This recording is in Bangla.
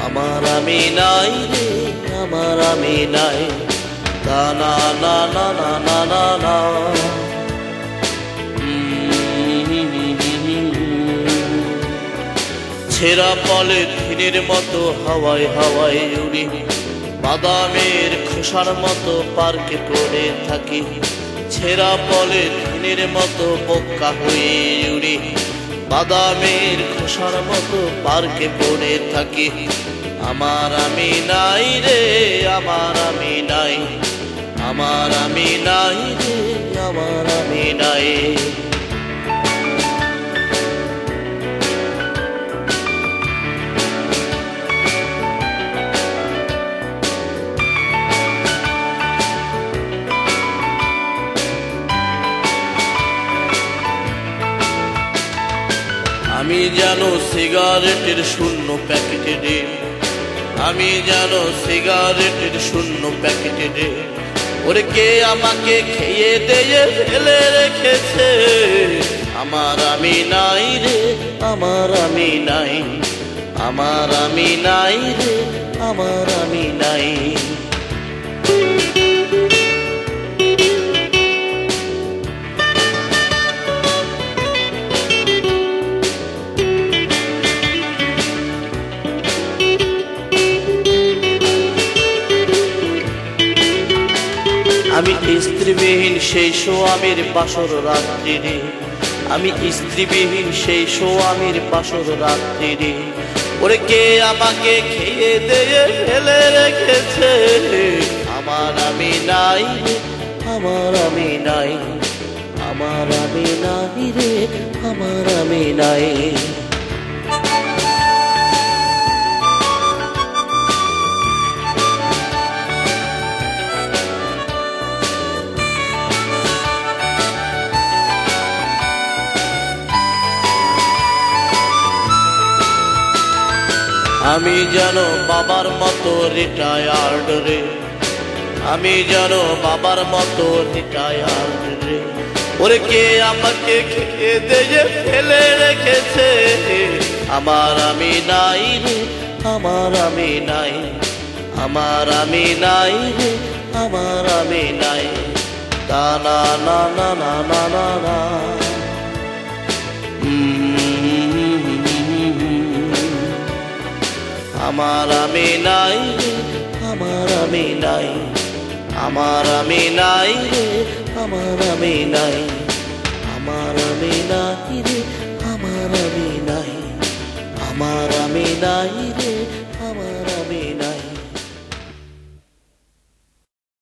আমার আমি নাই রে, আমার আমি নাই। তা না না না না না না না। ছেঁড়া পলিথিনের মতো হাওয়ায় হাওয়ায় উড়ি, বাদামের খোসার মতো পার্কে পড়ে থাকি। ছেঁড়া পলিথিনের মতো বোকা হয়ে উড়ি, বাদামের খোসার মতো পার্কে পড়ে থাকি। আমার আমি নাই রে, আমার আমি নাই। আমার আমি নাই রে, আমার আমি নাই। আমি যেন সিগারেটের শূন্য প্যাকেটে রে, আমি যেন সিগারেটের শূন্য প্যাকেটে রে। ওরে কে আমাকে খেয়ে দিয়ে ফেলে রেখেছে। আমার আমি নাই রে, আমার আমি নাই। আমার আমি নাই রে, আমার আমি নাই। আমি স্ত্রীবিহীন সেই স্বামীর বাসর রাত্রি রে, আমি স্ত্রীবিহীন সেই স্বামীর বাসর রাত্রি রে। ওরে কে আমাকে খেয়ে দিয়ে ফেলে রেখেছে। আমার আমি নাই রে, আমার আমি নাই। আমার আমি নাই রে, আমার আমি নাই। আমি যেন বাবার মতো রিটায়ার্ড রে, আমি যেন বাবার মতো রিটায়ার্ড রে। ওরে কে আমাকে খেয়ে দিয়ে ফেলে রেখেছে। আমার আমি নাই রে, আমার আমি নাই। আমার আমি নাই রে, আমার আমি নাই। তা না না না না না না না। আমার আমি নাই রে, আমার আমি নাই। আমার আমি নাই রে, আমার আমি নাই। আমার আমি নাই রে, আমার আমি নাই। আমার আমি নাই রে।